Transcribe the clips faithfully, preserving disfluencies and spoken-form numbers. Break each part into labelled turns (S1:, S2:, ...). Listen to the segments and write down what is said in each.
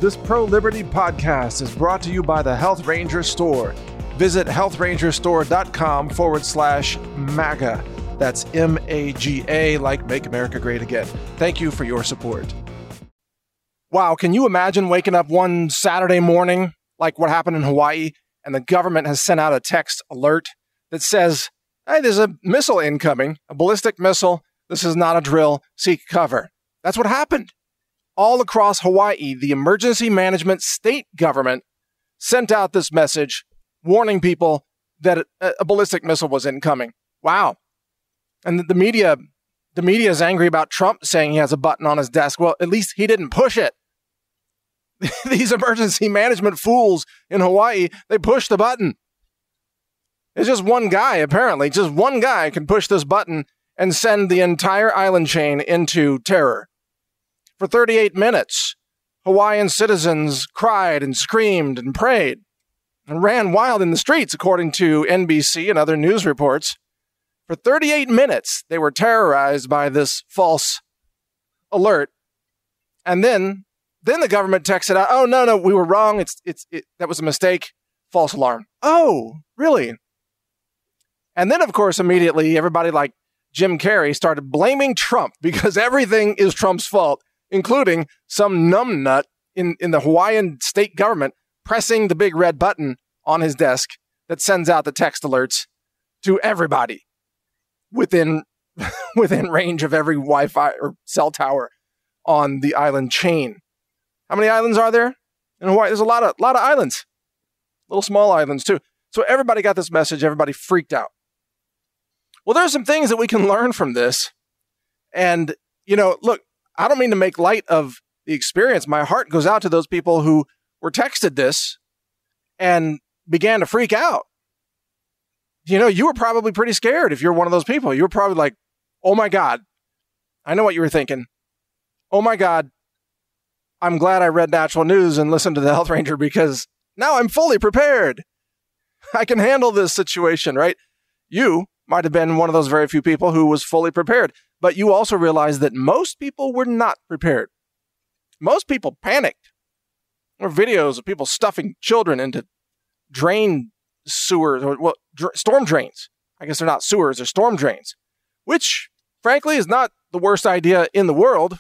S1: This pro-liberty podcast is brought to you by the Health Ranger Store. Visit health ranger store dot com forward slash MAGA. That's M A G A, like Make America Great Again. Thank you for your support. Wow, can you imagine waking up one Saturday morning, like what happened in Hawaii, and the government has sent out a text alert that says, hey, there's a missile incoming, a ballistic missile. This is not a drill. Seek cover. That's what happened. All across Hawaii, the emergency management state government sent out this message warning people that a, a ballistic missile was incoming. Wow. And the, the media, the media is angry about Trump saying he has a button on his desk. Well, at least he didn't push it. These emergency management fools in Hawaii, they pushed the button. It's just one guy, apparently. Just one guy can push this button and send the entire island chain into terror. For thirty-eight minutes, Hawaiian citizens cried and screamed and prayed and ran wild in the streets, according to N B C and other news reports. For thirty-eight minutes, they were terrorized by this false alert. And then, then the government texted out, oh, no, no, we were wrong. It's, it's, it, that was a mistake. False alarm. Oh, really? And then, of course, immediately, everybody like Jim Carrey started blaming Trump because everything is Trump's fault, including some numbnut in, in the Hawaiian state government pressing the big red button on his desk that sends out the text alerts to everybody within within range of every Wi-Fi or cell tower on the island chain. How many islands are there in Hawaii? There's a lot of lot of islands, little small islands too. So everybody got this message. Everybody freaked out. Well, there's some things that we can learn from this. And, you know, look, I don't mean to make light of the experience. My heart goes out to those people who were texted this and began to freak out. You know, you were probably pretty scared if you're one of those people. You were probably like, oh my God, I know what you were thinking. Oh my God, I'm glad I read Natural News and listened to the Health Ranger because now I'm fully prepared. I can handle this situation, right? You might have been one of those very few people who was fully prepared, but you also realize that most people were not prepared. Most people panicked. There were videos of people stuffing children into drain sewers, or well, dr- storm drains. I guess they're not sewers, they're storm drains, which, frankly, is not the worst idea in the world.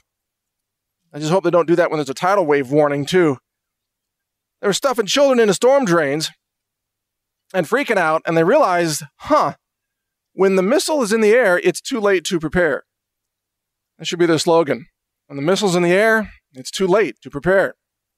S1: I just hope they don't do that when there's a tidal wave warning, too. They were stuffing children into storm drains and freaking out, and they realized, huh, when the missile is in the air, it's too late to prepare. That should be their slogan. When the missile's in the air, it's too late to prepare.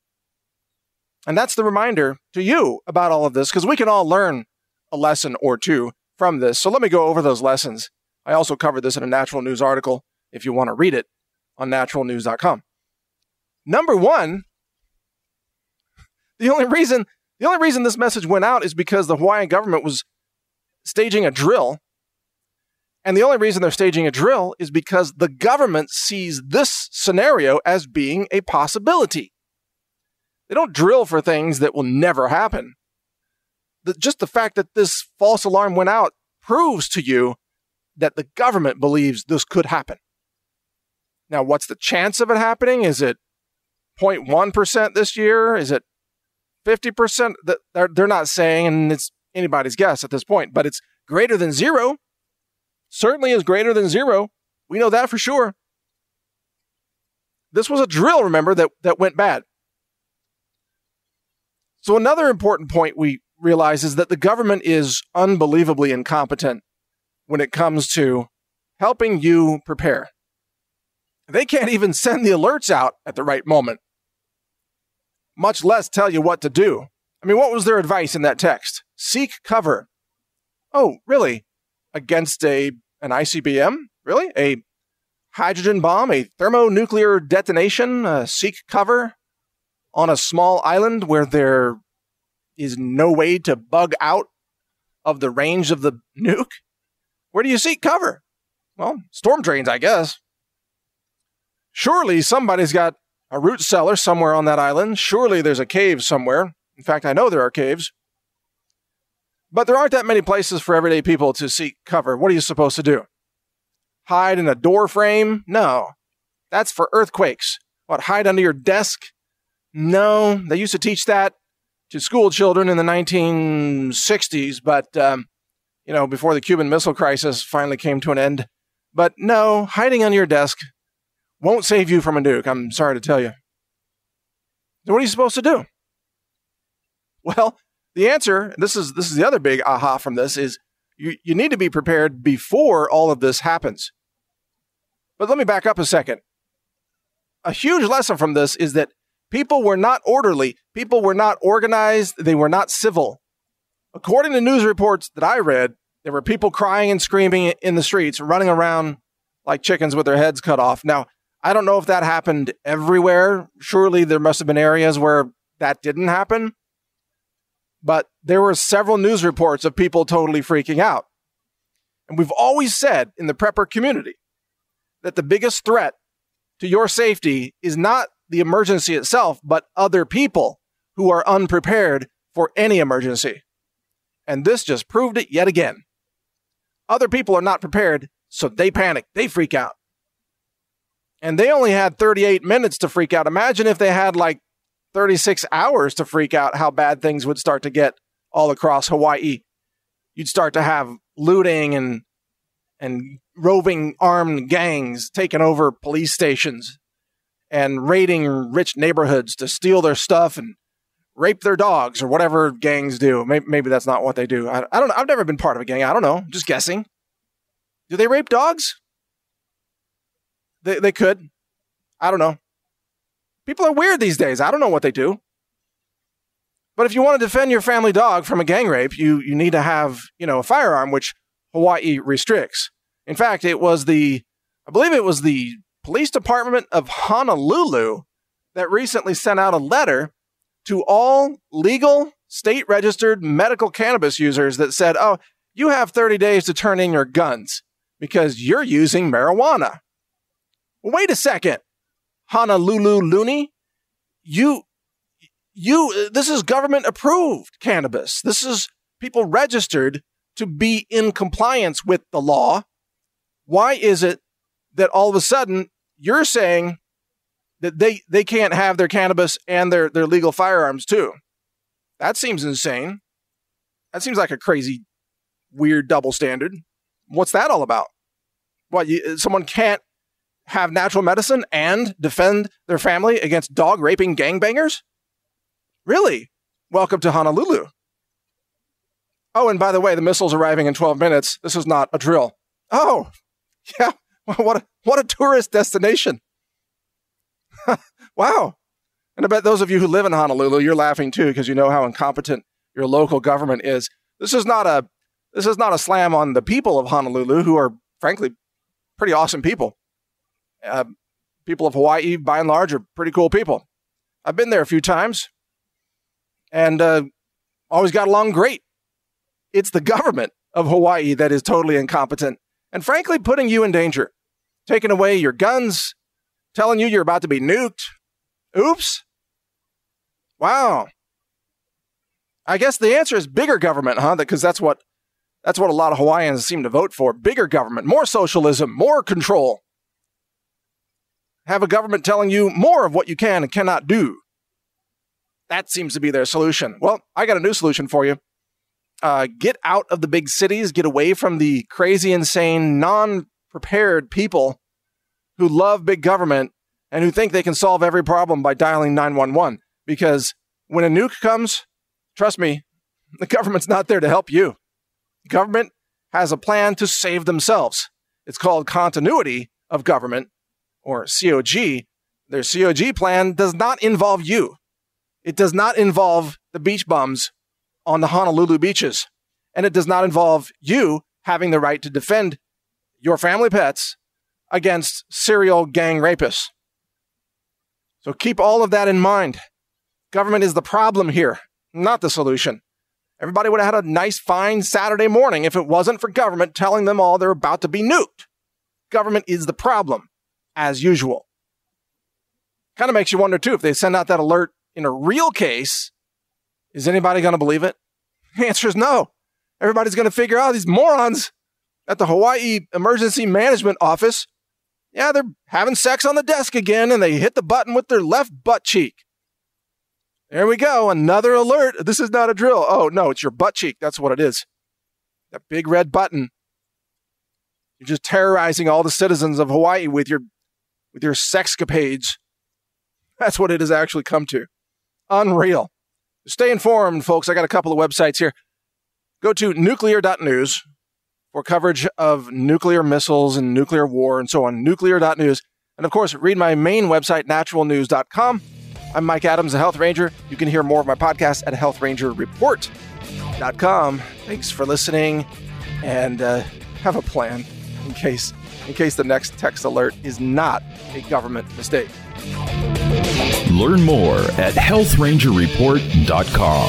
S1: And that's the reminder to you about all of this, because we can all learn a lesson or two from this. So let me go over those lessons. I also covered this in a Natural News article, if you want to read it, on natural news dot com. Number one, the only reason, the only reason this message went out is because the Hawaiian government was staging a drill. And the only reason they're staging a drill is because the government sees this scenario as being a possibility. They don't drill for things that will never happen. The, just the fact that this false alarm went out proves to you that the government believes this could happen. Now, what's the chance of it happening? Is it zero point one percent this year? Is it fifty percent? They're, they're not saying, and it's anybody's guess at this point, but it's greater than zero. Certainly is greater than zero. We know that for sure. This was a drill, remember, that, that went bad. So another important point we realize is that the government is unbelievably incompetent when it comes to helping you prepare. They can't even send the alerts out at the right moment, much less tell you what to do. I mean, what was their advice in that text? Seek cover. Oh, really? Against a an I C B M? Really? A hydrogen bomb? A thermonuclear detonation? Uh, seek cover on a small island where there is no way to bug out of the range of the nuke? Where do you seek cover? Well, storm drains, I guess. Surely somebody's got a root cellar somewhere on that island. Surely there's a cave somewhere. In fact, I know there are caves. But there aren't that many places for everyday people to seek cover. What are you supposed to do? Hide in a door frame? No. That's for earthquakes. What, hide under your desk? No, they used to teach that to school children in the nineteen sixties, but, um, you know, before the Cuban Missile Crisis finally came to an end. But no, hiding under your desk won't save you from a nuke, I'm sorry to tell you. So what are you supposed to do? Well, the answer, this is this is the other big aha from this, is you, you need to be prepared before all of this happens. But let me back up a second. A huge lesson from this is that people were not orderly. People were not organized. They were not civil. According to news reports that I read, there were people crying and screaming in the streets, running around like chickens with their heads cut off. Now, I don't know if that happened everywhere. Surely there must have been areas where that didn't happen. But there were several news reports of people totally freaking out. And we've always said in the prepper community that the biggest threat to your safety is not the emergency itself, but other people who are unprepared for any emergency. And this just proved it yet again. Other people are not prepared, so they panic, they freak out. And they only had thirty-eight minutes to freak out. Imagine if they had like thirty-six hours to freak out, how bad things would start to get all across Hawaii. You'd start to have looting and and roving armed gangs taking over police stations and raiding rich neighborhoods to steal their stuff and rape their dogs or whatever gangs do. Maybe, maybe that's not what they do. I, I don't know. I've never been part of a gang. I don't know. I'm just guessing. Do they rape dogs? They they could. I don't know. People are weird these days. I don't know what they do. But if you want to defend your family dog from a gang rape, you you need to have, you know, a firearm, which Hawaii restricts. In fact, it was the, I believe it was the police department of Honolulu that recently sent out a letter to all legal, state-registered medical cannabis users that said, oh, you have thirty days to turn in your guns because you're using marijuana. Wait a second, Honolulu loony. You, you, this is government-approved cannabis. This is people registered to be in compliance with the law. Why is it that all of a sudden you're saying that they, they can't have their cannabis and their, their legal firearms too? That seems insane. That seems like a crazy, weird double standard. What's that all about? What, you, someone can't have natural medicine and defend their family against dog raping gangbangers? Really? Welcome to Honolulu. Oh, and by the way, the missile's arriving in twelve minutes. This is not a drill. Oh, yeah. What a, what a tourist destination. Wow. And I bet those of you who live in Honolulu, you're laughing too, because you know how incompetent your local government is. This is not a, this is not a slam on the people of Honolulu, who are, frankly, pretty awesome people. Uh, people of Hawaii, by and large, are pretty cool people. I've been there a few times and uh, always got along great. It's the government of Hawaii that is totally incompetent and, frankly, putting you in danger. Taking away your guns, telling you you're about to be nuked. Oops. Wow. I guess the answer is bigger government, huh? Because that's what that's what a lot of Hawaiians seem to vote for. Bigger government, more socialism, more control. Have a government telling you more of what you can and cannot do. That seems to be their solution. Well, I got a new solution for you. Uh, get out of the big cities. Get away from the crazy, insane, non-prepared people who love big government and who think they can solve every problem by dialing nine one one. Because when a nuke comes, trust me, the government's not there to help you. The government has a plan to save themselves. It's called continuity of government, or C O G. Their C O G plan does not involve you. It does not involve the beach bums on the Honolulu beaches. And it does not involve you having the right to defend your family pets against serial gang rapists. So keep all of that in mind. Government is the problem here, not the solution. Everybody would have had a nice, fine Saturday morning if it wasn't for government telling them all they're about to be nuked. Government is the problem, as usual. Kind of makes you wonder, too, if they send out that alert in a real case, is anybody going to believe it? The answer is no. Everybody's going to figure out these morons at the Hawaii Emergency Management Office, yeah, they're having sex on the desk again, and they hit the button with their left butt cheek. There we go. Another alert. This is not a drill. Oh, no, it's your butt cheek. That's what it is. That big red button. You're just terrorizing all the citizens of Hawaii with your with your sexcapades. That's what it has actually come to. Unreal. Stay informed, folks. I got a couple of websites here. Go to nuclear dot news for coverage of nuclear missiles and nuclear war and so on. nuclear dot news. And of course, read my main website, natural news dot com. I'm Mike Adams, the Health Ranger. You can hear more of my podcast at health ranger report dot com. Thanks for listening, and uh, have a plan in case in case the next text alert is not a government mistake.
S2: Learn more at health ranger report dot com.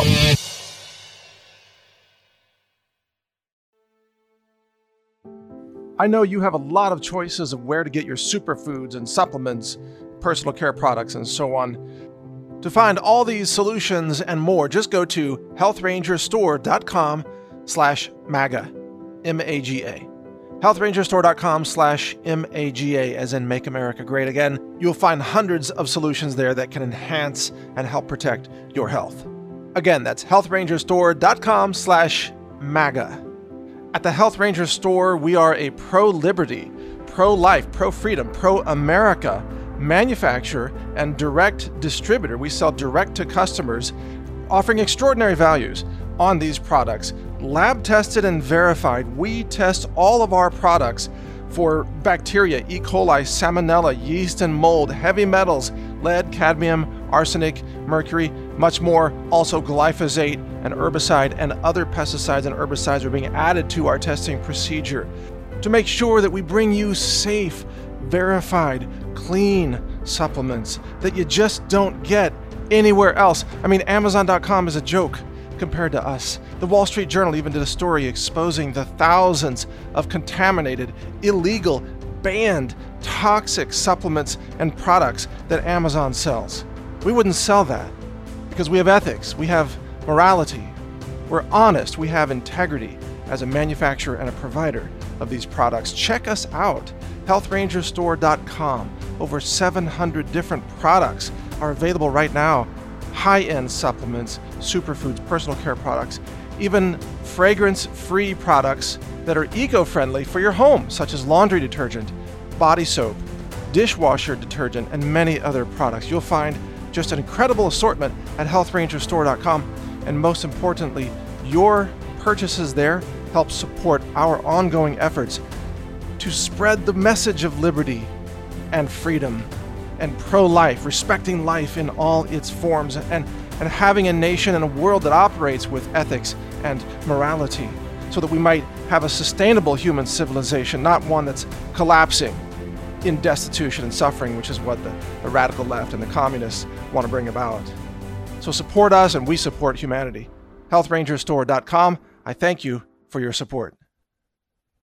S1: I know you have a lot of choices of where to get your superfoods and supplements, personal care products, and so on. To find all these solutions and more, just go to health ranger store dot com slash MAGA, M A G A. health ranger store dot com slash M A G A, as in Make America Great Again. You'll find hundreds of solutions there that can enhance and help protect your health. Again, that's health ranger store dot com slash MAGA. At the Health Ranger Store, we are a pro-liberty, pro-life, pro-freedom, pro-America manufacturer and direct distributor. We sell direct to customers, offering extraordinary values on these products. Lab tested and verified. We test all of our products for bacteria, E. coli, salmonella, yeast and mold, heavy metals, lead, cadmium, arsenic, mercury, much more. Also glyphosate, and herbicide and other pesticides and herbicides are being added to our testing procedure to make sure that we bring you safe, verified, clean supplements that you just don't get anywhere else. I mean, Amazon dot com is a joke compared to us. The Wall Street Journal even did a story exposing the thousands of contaminated, illegal, banned, toxic supplements and products that Amazon sells. We wouldn't sell that because we have ethics, we have morality, we're honest, we have integrity as a manufacturer and a provider of these products. Check us out, health ranger store dot com. Over seven hundred different products are available right now. High-end supplements, superfoods, personal care products, even fragrance-free products that are eco-friendly for your home, such as laundry detergent, body soap, dishwasher detergent, and many other products. You'll find just an incredible assortment at health ranger store dot com. And most importantly, your purchases there help support our ongoing efforts to spread the message of liberty and freedom and pro-life, respecting life in all its forms, and, and having a nation and a world that operates with ethics and morality so that we might have a sustainable human civilization, not one that's collapsing in destitution and suffering, which is what the, the radical left and the communists want to bring about. So support us and we support humanity. health ranger store dot com. I thank you for your support.